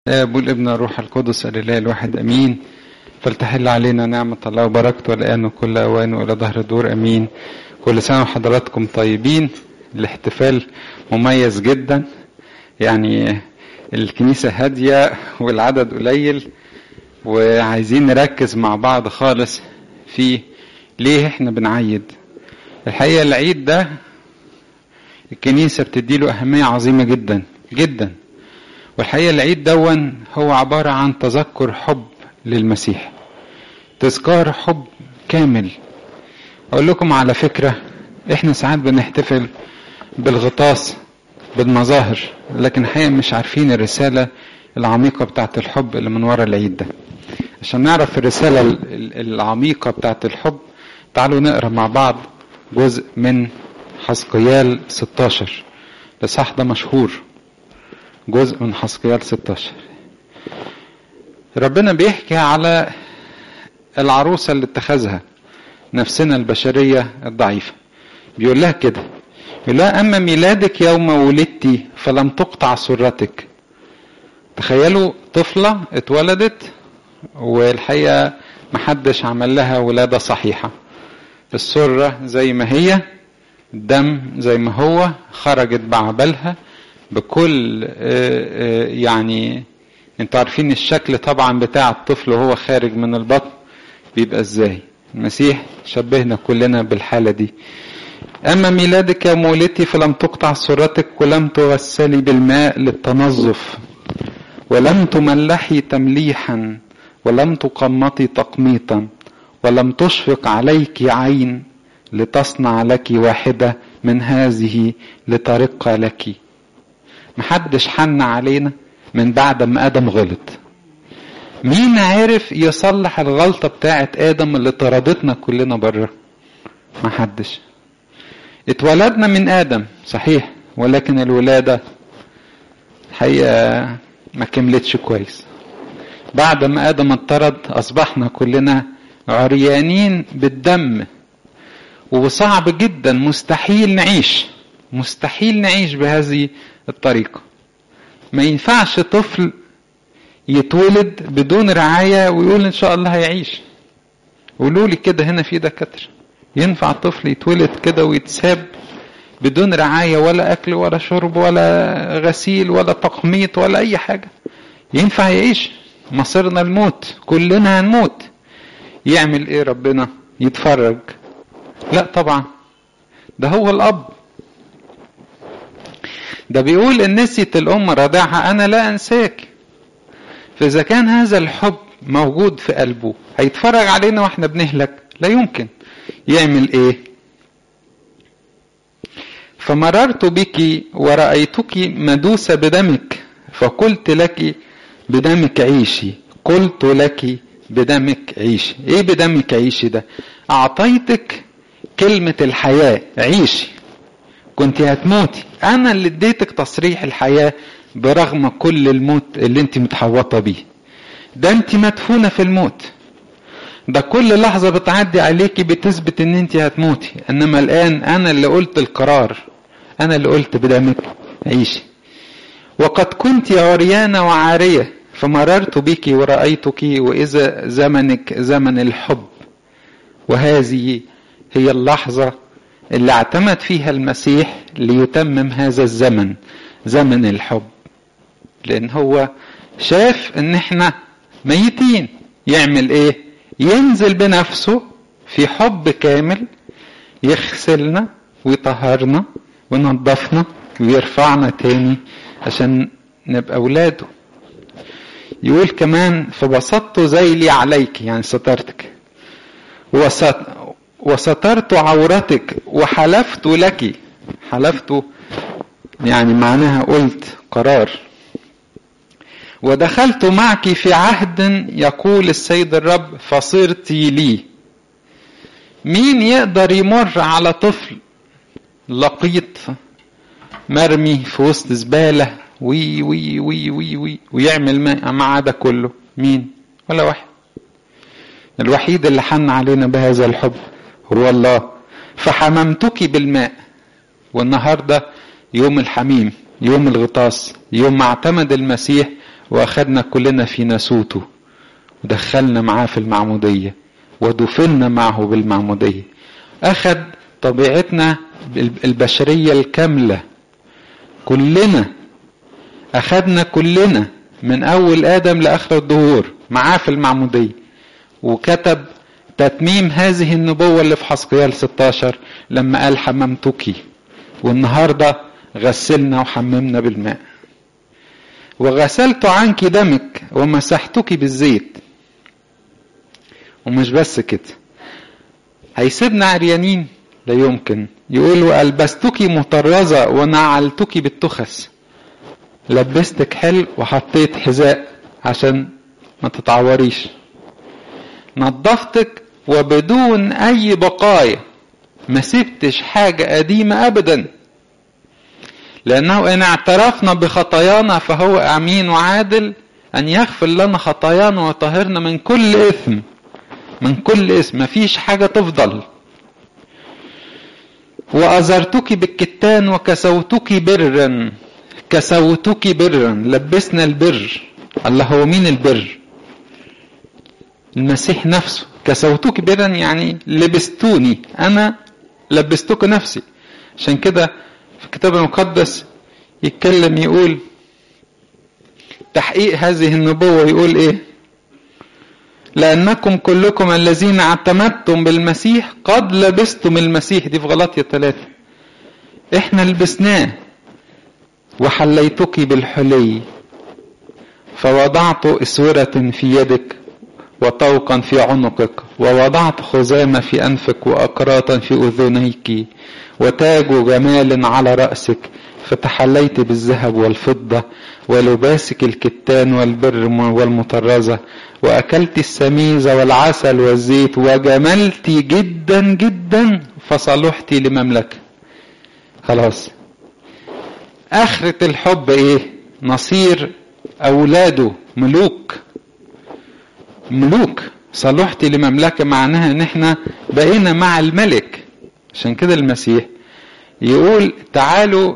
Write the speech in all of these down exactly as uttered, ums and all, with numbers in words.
الآب والابن والروح القدس الإله الواحد أمين. فلتحل علينا نعمة الله وبركته الآن وكل أوان وإلى ظهر الدور أمين. كل سنة وحضراتكم طيبين. الاحتفال مميز جدا، يعني الكنيسة هادية والعدد قليل، وعايزين نركز مع بعض خالص في ليه احنا بنعيد. الحقيقة العيد ده الكنيسة بتديله أهمية عظيمة جدا جدا، والحقيقة العيد دون هو عبارة عن تذكر حب للمسيح، تذكار حب كامل. أقول لكم على فكرة، احنا ساعات بنحتفل بالغطاس بالمظاهر، لكن الحقيقة مش عارفين الرسالة العميقة بتاعت الحب اللي من وراء العيد ده. عشان نعرف الرسالة العميقة بتاعت الحب تعالوا نقرأ مع بعض جزء من حزقيال ستاشر. الإصحاح ده مشهور، جزء من حزقيال ستاشر. ربنا بيحكي على العروسة اللي اتخذها نفسنا البشرية الضعيفة. بيقول لها كده، يقول لها أما ميلادك يوم ولدتي فلم تقطع سرتك. تخيلوا طفلة اتولدت والحقيقة محدش عمل لها ولادة صحيحة، السرة زي ما هي، الدم زي ما هو، خرجت بعبلها بكل يعني انتوا عارفين الشكل طبعا بتاع الطفل وهو خارج من البطن بيبقى ازاي. المسيح شبهنا كلنا بالحالة دي. اما ميلادك يا مولدتي فلم تقطع سرتك ولم تغسلي بالماء للتنظف ولم تملحي تمليحا ولم تقمطي تقميطا ولم تشفق عليك عين لتصنع لك واحدة من هذه لترق لك. محدش حن علينا من بعد ما آدم غلط. مين عارف يصلح الغلطة بتاعت آدم اللي طردتنا كلنا بره؟ محدش. اتولدنا من آدم صحيح، ولكن الولادة الحقيقة ما كملتش كويس. بعد ما آدم اتطرد أصبحنا كلنا عريانين بالدم، وصعب جدا، مستحيل نعيش مستحيل نعيش بهذه الطريقة. ما ينفعش طفل يتولد بدون رعاية ويقول إن شاء الله هيعيش. قولوا لي كده، هنا في دكاترة ينفع طفل يتولد كده ويتساب بدون رعاية ولا أكل ولا شرب ولا غسيل ولا تقميط ولا أي حاجة؟ ينفع يعيش؟ مصيرنا الموت، كلنا هنموت. يعمل إيه ربنا؟ يتفرج؟ لا طبعا، ده هو الأب. ده بيقول إن نسيت الأم رضعها أنا لا أنساك. فإذا كان هذا الحب موجود في قلبه هيتفرج علينا وإحنا بنهلك؟ لا يمكن. يعمل إيه؟ فمررت بك ورأيتك مدوسة بدمك فقلت لك بدمك عيشي. قلت لك بدمك عيشي. إيه بدمك عيشي ده؟ أعطيتك كلمة الحياة، عيشي. كنت هتموتي، أنا اللي اديتك تصريح الحياة برغم كل الموت اللي انت متحوطة بيه. ده انت مدفونة في الموت، ده كل لحظة بتعدي عليكي بتثبت ان انت هتموتي، انما الآن أنا اللي قلت القرار، أنا اللي قلت بدمك عيشي. وقد كنت عريانة وعارية فمررت بك ورأيتك وإذا زمنك زمن الحب. وهذه هي اللحظة اللي اعتمد فيها المسيح ليتمم هذا الزمن، زمن الحب. لأن هو شاف ان احنا ميتين. يعمل ايه؟ ينزل بنفسه في حب كامل، يغسلنا ويطهرنا وينظفنا ويرفعنا تاني عشان نبقى اولاده. يقول كمان فبسطت ذيلي عليك، يعني سترتك، وسترت عورتك وحلفت لك. حلفت يعني معناها قلت قرار. ودخلت معك في عهد يقول السيد الرب فصرت لي. مين يقدر يمر على طفل لقيط مرمي في وسط زبالة وي وي وي وي وي ويعمل مع ده كله؟ مين؟ ولا واحد. الوحيد اللي حن علينا بهذا الحب هو الله. فحممتك بالماء. والنهاردة يوم الحميم، يوم الغطاس، يوم ما اعتمد المسيح واخدنا كلنا في ناسوته ودخلنا معاه في المعمودية ودفننا معه بالمعمودية. اخد طبيعتنا البشرية الكاملة كلنا، اخدنا كلنا من اول ادم لاخر الدهور معاه في المعمودية، وكتب تتميم هذه النبوة اللي في حزقيال ستاشر لما قال حممتك، والنهاردة غسلنا وحممنا بالماء. وغسلت عنك دمك ومسحتك بالزيت. ومش بس كده، هيسيبنا عريانين؟ لا يمكن. يقول وألبستك مطرزة ونعلتك بالتخس. لبستك حلو وحطيت حذاء عشان ما تتعوريش. نظفتك وبدون اي بقايا، ما سبتش حاجة قديمة ابدا، لانه ان اعترفنا بخطايانا فهو امين وعادل ان يغفر لنا خطايانا ويطهرنا من كل اثم. من كل اثم، ما فيش حاجة تفضل. وازرتك بالكتان وكسوتك برا. كسوتك برا، لبسنا البر. الله هو مين البر؟ المسيح نفسه. كسوتك برا يعني لبستوني، انا لبستك نفسي. عشان كده في الكتاب المقدس يتكلم يقول تحقيق هذه النبوة، يقول ايه؟ لأنكم كلكم الذين اعتمدتم بالمسيح قد لبستم المسيح. دي في غلاطية ثلاثة. احنا لبسناه. وحليتك بالحلي فوضعت اسورة في يدك وطوقا في عنقك، ووضعت خزامة في أنفك وأقراطا في أذنيك وتاج جمال على رأسك، فتحليت بالذهب والفضة ولباسك الكتان والبر والمطرزة، وأكلت السميز والعسل والزيت، وجملت جدا جدا فصلحت لمملكة. خلاص، آخرة الحب ايه؟ نصير أولاده ملوك. ملوك. صلحت لمملكة معناها ان احنا بقينا مع الملك. عشان كده المسيح يقول تعالوا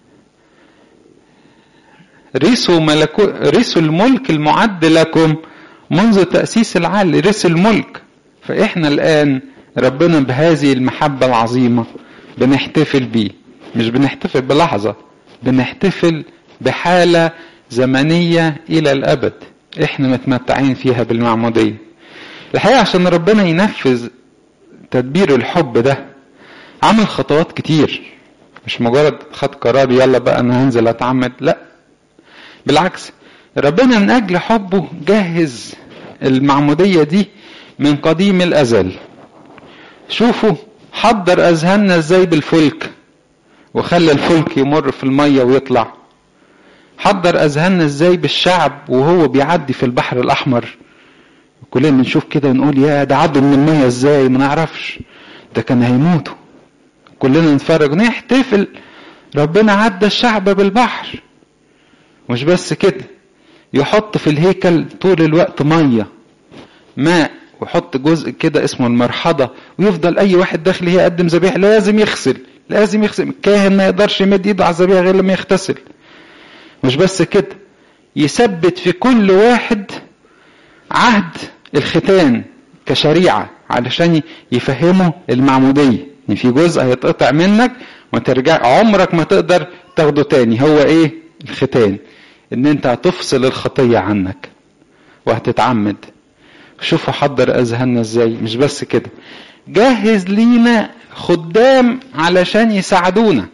رثوا ملكو رثوا الملك المعد لكم منذ تأسيس العالم. رث الملك. فاحنا الآن ربنا بهذه المحبة العظيمة بنحتفل بيه. مش بنحتفل بلحظة، بنحتفل بحالة زمنية إلى الأبد احنا متمتعين فيها بالمعمودية. الحقيقة عشان ربنا ينفذ تدبير الحب ده عمل خطوات كتير. مش مجرد خد قرار يلا بقى انا هنزل اتعمد، لا بالعكس، ربنا من اجل حبه جهز المعمودية دي من قديم الازل. شوفوا حضر اذهاننا ازاي بالفلك وخلى الفلك يمر في المية ويطلع. حضر اذهاننا ازاي بالشعب وهو بيعدي في البحر الاحمر. كلنا بنشوف كده ونقول يا ده عدوا من المية ازاي، ما نعرفش، ده كان هيموتوا. كلنا نتفرج ونحتفل ربنا عدى الشعب بالبحر. مش بس كده، يحط في الهيكل طول الوقت مية ماء، ويحط جزء كده اسمه المرحضة، ويفضل اي واحد داخل يقدم ذبيحة لازم يغسل. لازم يغسل. الكاهن ما يقدرش يمد ايده على الذبيحة غير لما يغتسل. مش بس كده، يثبت في كل واحد عهد الختان كشريعة علشان يفهمه المعمودية ان في جزء هيتقطع منك وترجع عمرك ما تقدر تاخده تاني. هو ايه الختان؟ ان انت هتفصل الخطية عنك وهتتعمد. شوفوا حضر اذهاننا ازاي. مش بس كده، جهز لينا خدام علشان يساعدونا.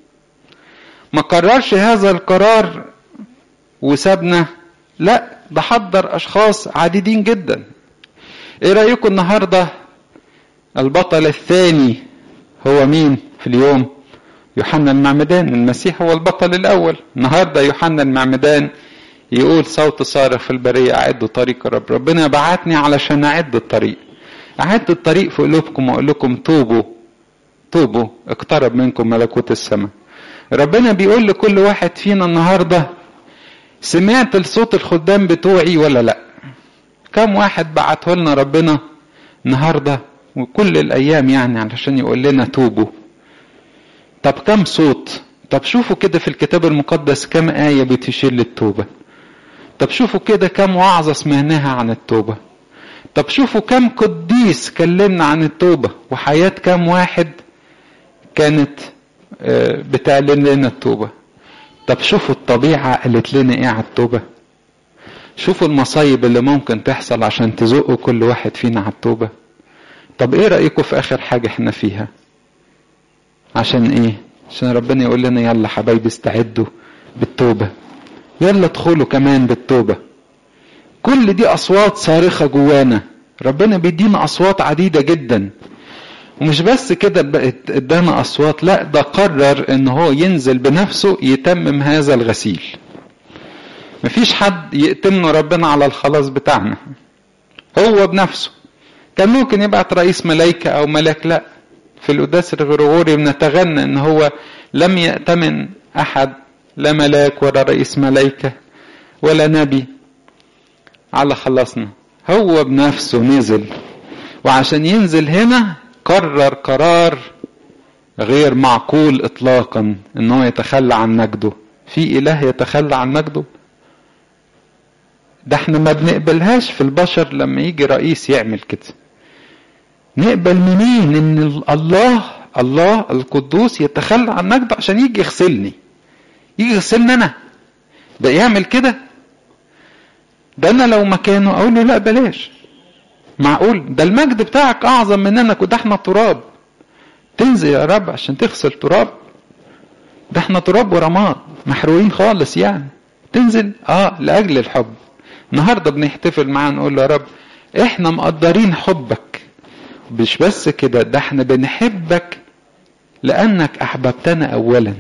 ما قررش هذا القرار وسابنا، لا ده حضر اشخاص عديدين جدا. ايه رأيكم النهاردة البطل الثاني هو مين في اليوم؟ يوحنا المعمدان. المسيح هو البطل الاول. النهاردة يوحنا المعمدان يقول صوت صارخ في البرية اعدوا طريق الرب. ربنا بعتني علشان اعد الطريق. اعد الطريق في قلوبكم واقول لكم توبوا توبوا اقترب منكم ملكوت السماء. ربنا بيقول لكل واحد فينا النهاردة سمعت الصوت الخدام بتوعي ولا لا؟ كم واحد بعته لنا ربنا النهاردة وكل الايام يعني علشان يقول لنا توبوا؟ طب كم صوت؟ طب شوفوا كده في الكتاب المقدس كم آية بتشير للتوبة. طب شوفوا كده كم وعظة سمعناها عن التوبة. طب شوفوا كم قديس كلمنا عن التوبة، وحياة كم واحد كانت بتعلن لنا التوبة. طب شوفوا الطبيعة قالت لنا ايه على التوبة. شوفوا المصايب اللي ممكن تحصل عشان تزقوا كل واحد فينا على التوبة. طب ايه رأيكم في اخر حاجة احنا فيها؟ عشان ايه؟ عشان ربنا يقول لنا يلا حبايبي استعدوا بالتوبة، يلا ادخلوا كمان بالتوبة. كل دي اصوات صارخة جوانا، ربنا بيدينا اصوات عديدة جدا. ومش بس كده بقت ادانا اصوات، لا ده قرر ان هو ينزل بنفسه يتمم هذا الغسيل. مفيش حد يأتمنا ربنا على الخلاص بتاعنا، هو بنفسه. كان ممكن يبعت رئيس ملايكة او ملاك، لا، في القداس الغرغوري بنتغنى ان هو لم يأتمن احد، لا ملاك ولا رئيس ملايكة ولا نبي على خلاصنا، هو بنفسه نزل. وعشان ينزل هنا قرر قرار غير معقول اطلاقا ان هو يتخلى عن مجده. في اله يتخلى عن مجده؟ ده احنا ما بنقبلهاش في البشر. لما يجي رئيس يعمل كده نقبل منين ان الله الله القدوس يتخلى عن مجده عشان يجي يغسلني، يجي يغسلني انا؟ ده يعمل كده؟ ده انا لو مكانه اقول له لا بلاش. معقول؟ ده المجد بتاعك اعظم مننا، ده احنا تراب، تنزل يا رب عشان تغسل تراب؟ ده احنا تراب ورماد محروقين خالص يعني، تنزل؟ اه لاجل الحب. النهارده بنحتفل معاه نقول له يا رب احنا مقدرين حبك، مش بس كده، ده احنا بنحبك لانك احببتنا اولا.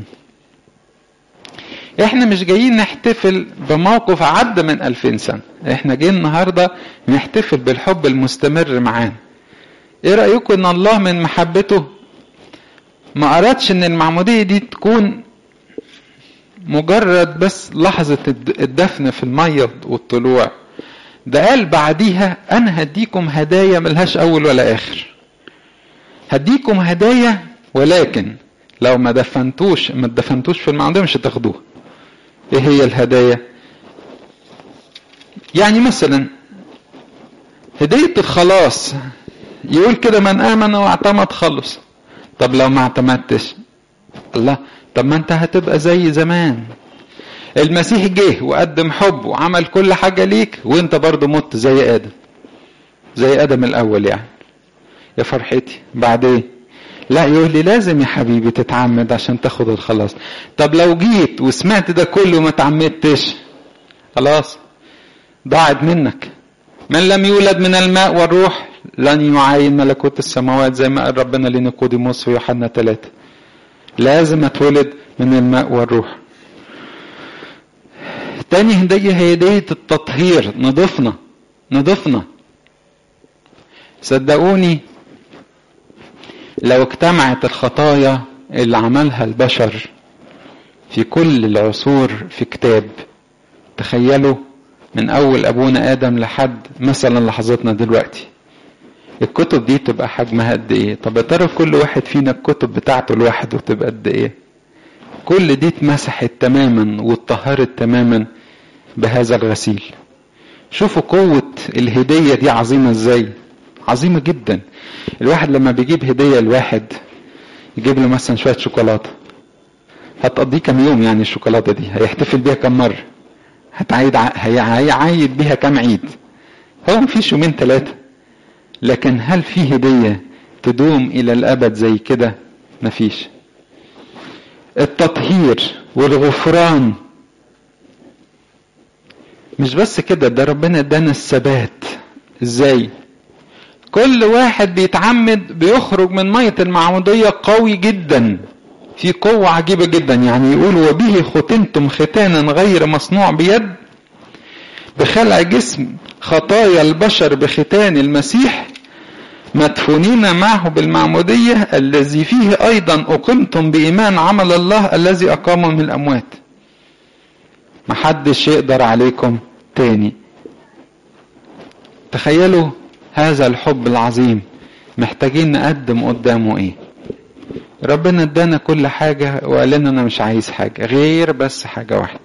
احنا مش جايين نحتفل بموقف عدى من الفين سنة، احنا جايين النهاردة نحتفل بالحب المستمر معانا. ايه رأيكم ان الله من محبته ما ارادش ان المعمودية دي تكون مجرد بس لحظة الدفن في المية والطلوع؟ ده قال بعديها انا هديكم هدايا ملهاش اول ولا اخر، هديكم هدايا ولكن لو ما دفنتوش ما دفنتوش في المعمودية مش هتاخدوها. ايه هي الهدايا؟ يعني مثلا هدية الخلاص، يقول كده من آمن واعتمد خلص. طب لو ما اعتمدتش، الله، طب ما انت هتبقى زي زمان. المسيح جه وقدم حب وعمل كل حاجة ليك، وانت برضو مت زي آدم، زي آدم الأول يعني. يا فرحتي بعدين لا، يقول لي لازم يا حبيبي تتعمد عشان تاخد الخلاص. طب لو جيت وسمعت ده كله وما تعمدتش، خلاص ضاعت منك. من لم يولد من الماء والروح لن يعاين ملكوت السماوات، زي ما قال ربنا لنيقوديموس في يوحنا ثلاثة. لازم اتولد من الماء والروح. تاني هدية هي هدية التطهير، نضفنا نضفنا. صدقوني لو اجتمعت الخطايا اللي عملها البشر في كل العصور في كتاب، تخيلوا من اول ابونا ادم لحد مثلا لحظتنا دلوقتي، الكتب دي تبقى حجمها قد ايه؟ طب يا ترى كل واحد فينا الكتب بتاعته لوحده تبقى قد ايه؟ كل دي اتمسحت تماما واتطهرت تماما بهذا الغسيل. شوفوا قوة الهدية دي عظيمة ازاي، عظيمة جدا. الواحد لما بيجيب هدية الواحد يجيب له مثلا شوية شوكولاتة، هتقضيه كم يوم يعني الشوكولاتة دي؟ هيحتفل بيها كم مرة؟ هتعيد هيعيد بيها كم عيد؟ هو مفيش يومين ثلاثة. لكن هل في هدية تدوم إلى الأبد زي كده؟ مفيش. التطهير والغفران مش بس كده، ده ربنا ادانا الثبات. ازاي؟ كل واحد بيتعمد بيخرج من مية المعمودية قوي جدا، في قوة عجيبة جدا. يعني يقول وبه ختنتم ختانا غير مصنوع بيد بخلع جسم خطايا البشر بختان المسيح، مدفونين معه بالمعمودية الذي فيه أيضا أقمتم بإيمان عمل الله الذي أقامه من الأموات. محدش يقدر عليكم تاني. تخيلوا هذا الحب العظيم، محتاجين نقدم قدامه ايه؟ ربنا ادانا كل حاجة وقال لنا انا مش عايز حاجة غير بس حاجة واحدة،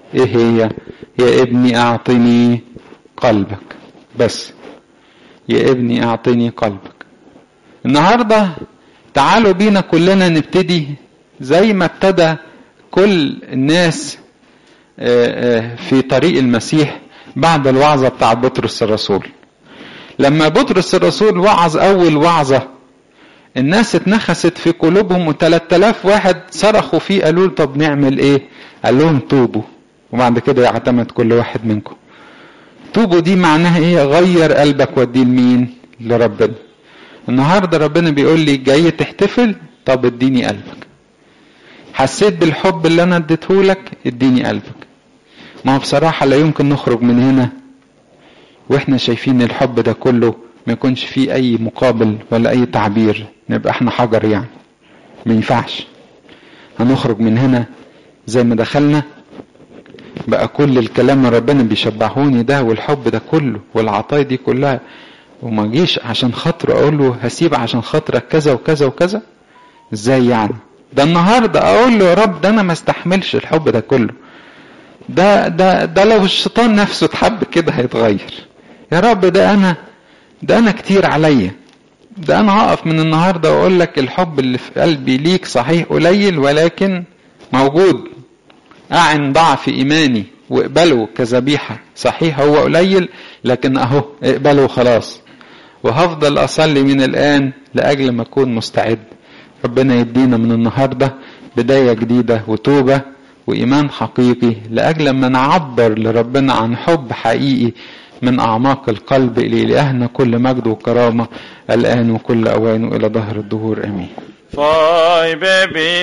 ايه هي؟ يا ابني اعطني قلبك. بس يا ابني اعطني قلبك. النهاردة تعالوا بينا كلنا نبتدي زي ما ابتدى كل الناس في طريق المسيح بعد الوعظة بتاع بطرس الرسول. لما بطرس الرسول وعظ اول وعظة الناس اتنخست في قلوبهم، وثلاثة آلاف واحد صرخوا فيه قالوا طب نعمل ايه؟ قال لهم توبوا وبعد كده يعتمد كل واحد منكم. توبوا دي معناها ايه؟ غير قلبك وديه لمين؟ لربنا. النهارده ربنا بيقول لي جاي تحتفل؟ طب اديني قلبك. حسيت بالحب اللي انا اديتهولك؟ اديني قلبك. ما هو بصراحه لا يمكن نخرج من هنا واحنا شايفين الحب ده كله ما يكونش فيه اي مقابل ولا اي تعبير، نبقى احنا حجر يعني. ما ينفعش. هنخرج من هنا زي ما دخلنا بقى كل الكلام اللي ربنا بيشبعوني ده والحب ده كله والعطايا دي كلها، وما جيش عشان خاطره اقول له هسيب عشان خاطرك كذا وكذا وكذا. ازاي يعني؟ ده النهارده اقول له يا رب ده انا ما استحملش الحب ده كله. ده ده ده لو الشيطان نفسه اتحب كده هيتغير. يا رب ده انا ده انا كتير عليا. ده انا هقف من النهارده واقول لك الحب اللي في قلبي ليك صحيح قليل ولكن موجود. اعن ضعف ايماني واقبله كذبيحه. صحيح هو قليل لكن اهو اقبله خلاص. وهفضل اصلي من الان لاجل ما اكون مستعد. ربنا يدينا من النهارده بدايه جديده وتوبه وايمان حقيقي لاجل ما نعبر لربنا عن حب حقيقي من اعماق القلب. لإلهنا كل مجد وكرامه الان وكل اوان والى ظهر الدهور امين.